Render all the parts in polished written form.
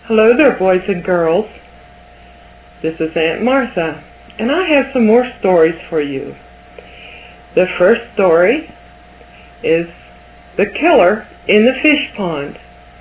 Hello there, boys and girls. This is Aunt Martha, and I have some more stories for you. The first story is The Killer in the Fish Pond.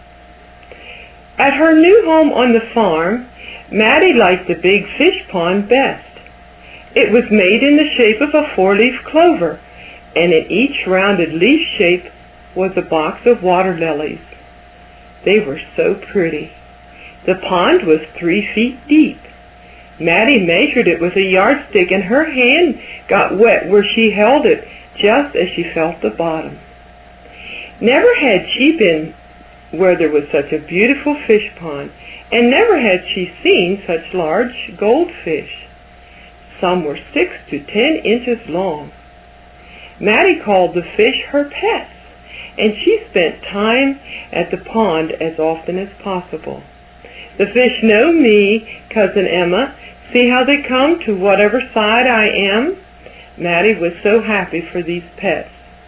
At her new home on the farm, Maddie liked the big fish pond best. It was made in the shape of a four-leaf clover, and in each rounded leaf shape was a box of water lilies. They were so pretty. The pond was 3 feet deep. Maddie measured it with a yardstick, and her hand got wet where she held it just as she felt the bottom. Never had she been where there was such a beautiful fish pond, and never had she seen such large goldfish. Some were 6 to 10 inches long. Maddie called the fish her pets, and she spent time at the pond as often as possible. The fish know me, Cousin Emma. See how they come to whatever side I am? Maddie was so happy for these pets.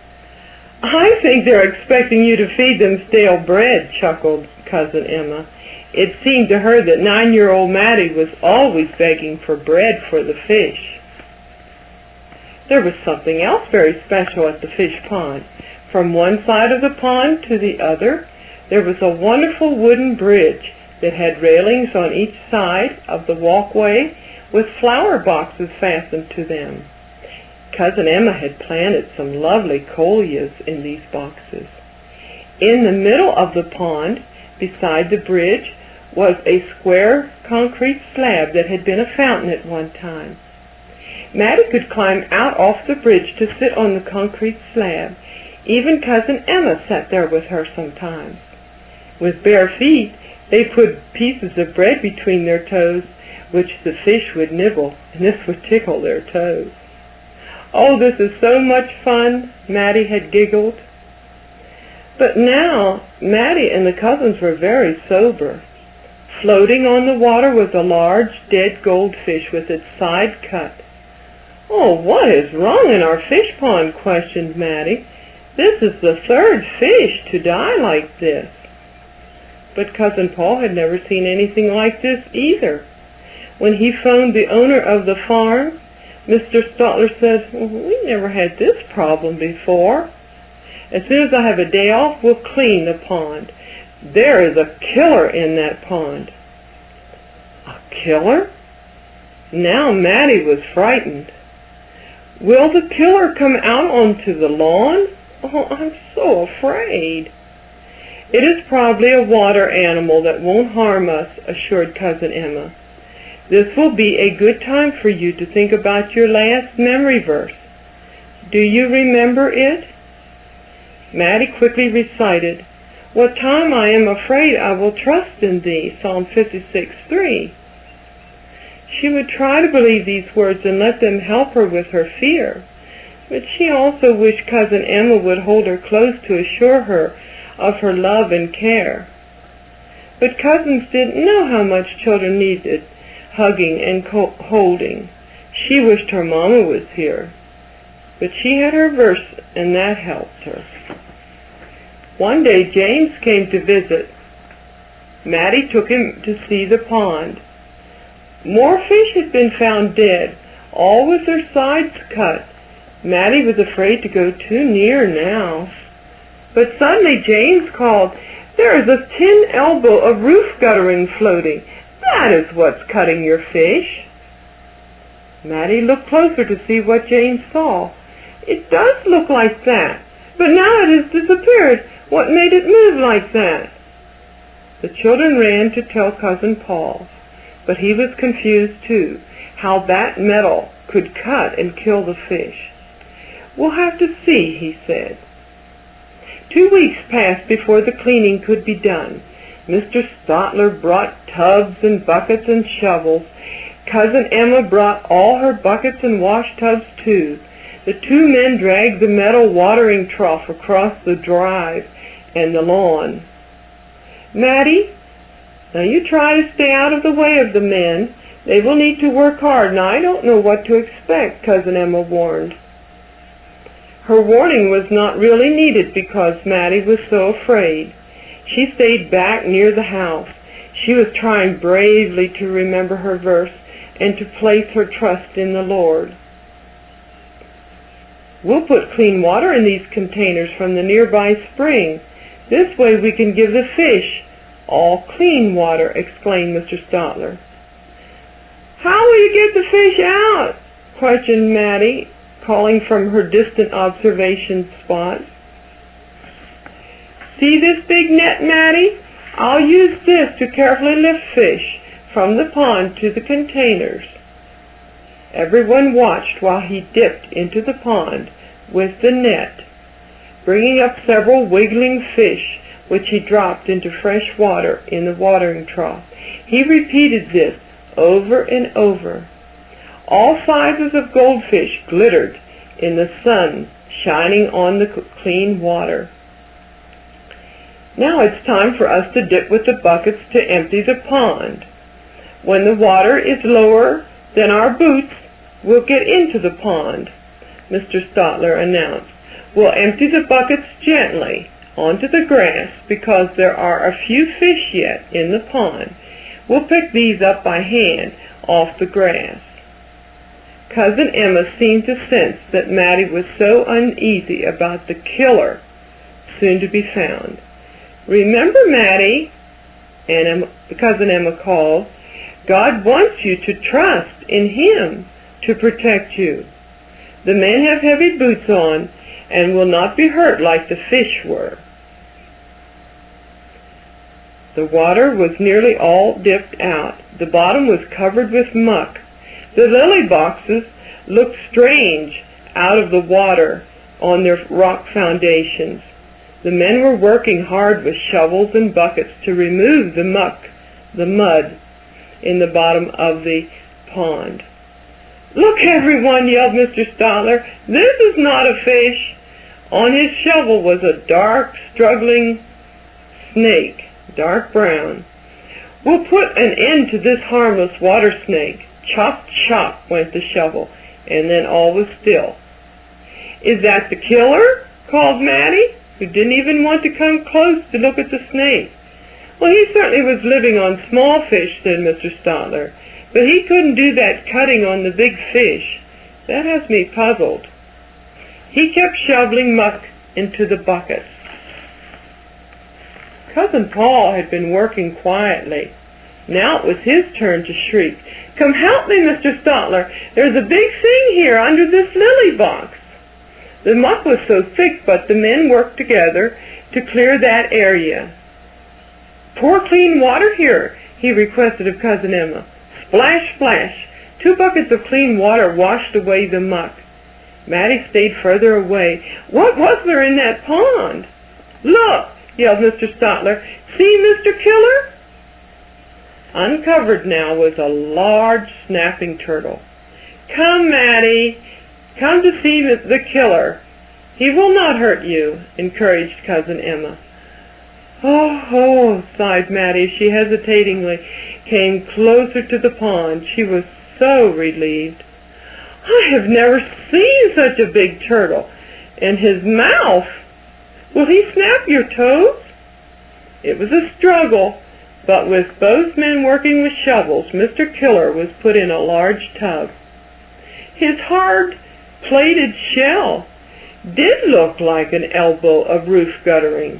I think they're expecting you to feed them stale bread, chuckled Cousin Emma. It seemed to her that 9-year-old Maddie was always begging for bread for the fish. There was something else very special at the fish pond. From one side of the pond to the other, there was a wonderful wooden bridge that had railings on each side of the walkway with flower boxes fastened to them. Cousin Emma had planted some lovely coleus in these boxes. In the middle of the pond, beside the bridge, was a square concrete slab that had been a fountain at one time. Maddie could climb out off the bridge to sit on the concrete slab. Even Cousin Emma sat there with her sometimes. With bare feet, they put pieces of bread between their toes, which the fish would nibble, and this would tickle their toes. Oh, this is so much fun, Maddie had giggled. But now, Maddie and the cousins were very sober. Floating on the water was a large dead goldfish with its side cut. Oh, what is wrong in our fish pond? Questioned Maddie. This is the third fish to die like this. But Cousin Paul had never seen anything like this either. When he phoned the owner of the farm, Mr. Stotler said, "We never had this problem before. As soon as I have a day off, we'll clean the pond. There is a killer in that pond." A killer? Now Maddie was frightened. Will the killer come out onto the lawn? Oh, I'm so afraid. It is probably a water animal that won't harm us, assured Cousin Emma. This will be a good time for you to think about your last memory verse. Do you remember it? Maddie quickly recited, "What time I am afraid I will trust in thee," Psalm 56:3. She would try to believe these words and let them help her with her fear. But she also wished Cousin Emma would hold her close to assure her of her love and care. But cousins didn't know how much children needed hugging and holding. She wished her mama was here. But she had her verse, and that helped her. One day James came to visit. Maddie took him to see the pond. More fish had been found dead, all with their sides cut. Maddie was afraid to go too near now. But suddenly James called, "There is a tin elbow of roof guttering floating. That is what's cutting your fish." Maddie looked closer to see what James saw. "It does look like that, but now it has disappeared. What made it move like that?" The children ran to tell Cousin Paul, but he was confused too, how that metal could cut and kill the fish. "We'll have to see," he said. 2 weeks passed before the cleaning could be done. Mr. Stotler brought tubs and buckets and shovels. Cousin Emma brought all her buckets and wash tubs too. The two men dragged the metal watering trough across the drive and the lawn. "Maddie, now you try to stay out of the way of the men. They will need to work hard, and I don't know what to expect," Cousin Emma warned. Her warning was not really needed because Maddie was so afraid. She stayed back near the house. She was trying bravely to remember her verse and to place her trust in the Lord. We'll put clean water in these containers from the nearby spring. This way we can give the fish all clean water, exclaimed Mr. Stotler. How will you get the fish out? Questioned Mattie, calling from her distant observation spot. See this big net, Mattie? I'll use this to carefully lift fish from the pond to the containers. Everyone watched while he dipped into the pond with the net, bringing up several wiggling fish which he dropped into fresh water in the watering trough. He repeated this over and over. All sizes of goldfish glittered in the sun shining on the clean water. Now it's time for us to dip with the buckets to empty the pond. When the water is lower than our boots, we'll get into the pond, Mr. Stotler announced. We'll empty the buckets gently onto the grass because there are a few fish yet in the pond. We'll pick these up by hand off the grass. Cousin Emma seemed to sense that Mattie was so uneasy about the killer soon to be found. Remember, Mattie, Cousin Emma called, God wants you to trust in Him to protect you. The men have heavy boots on and will not be hurt like the fish were. The water was nearly all dipped out. The bottom was covered with muck. The lily boxes looked strange out of the water on their rock foundations. The men were working hard with shovels and buckets to remove the mud in the bottom of the pond. Look, everyone, yelled Mr. Stotler. This is not a fish. On his shovel was a dark, struggling snake, dark brown. We'll put an end to this harmless water snake. Chop, chop went the shovel, and then all was still. Is that the killer? Called Mattie, who didn't even want to come close to look at the snake. Well, he certainly was living on small fish, said Mr. Stotler, but he couldn't do that cutting on the big fish. That has me puzzled. He kept shoveling muck into the buckets. Cousin Paul had been working quietly. Now it was his turn to shriek. Come help me, Mr. Stotler. There's a big thing here under this lily box. The muck was so thick, but the men worked together to clear that area. Pour clean water here, he requested of Cousin Emma. Splash, splash. 2 buckets of clean water washed away the muck. Mattie stayed further away. What was there in that pond? Look, yelled Mr. Stotler. See, Mr. Killer? Uncovered now was a large snapping turtle. Come, Mattie. Come to see the killer. He will not hurt you, encouraged Cousin Emma. Oh, sighed Mattie. She hesitatingly came closer to the pond. She was so relieved. I have never seen such a big turtle. And his mouth! Will he snap your toes? It was a struggle, but with both men working with shovels, Mr. Killer was put in a large tub. His hard, plated shell did look like an elbow of roof guttering.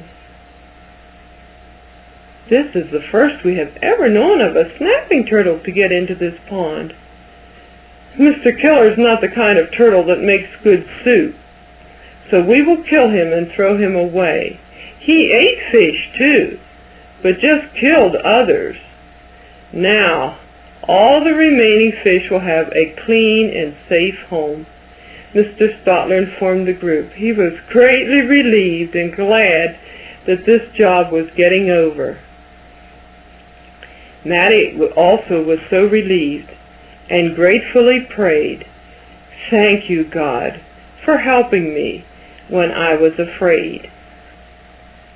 This is the first we have ever known of a snapping turtle to get into this pond. Mr. Killer's not the kind of turtle that makes good soup, so we will kill him and throw him away. He ate fish, too, but just killed others. Now, all the remaining fish will have a clean and safe home, Mr. Stotler informed the group. He was greatly relieved and glad that this job was getting over. Mattie also was so relieved and gratefully prayed, Thank you, God, for helping me when I was afraid.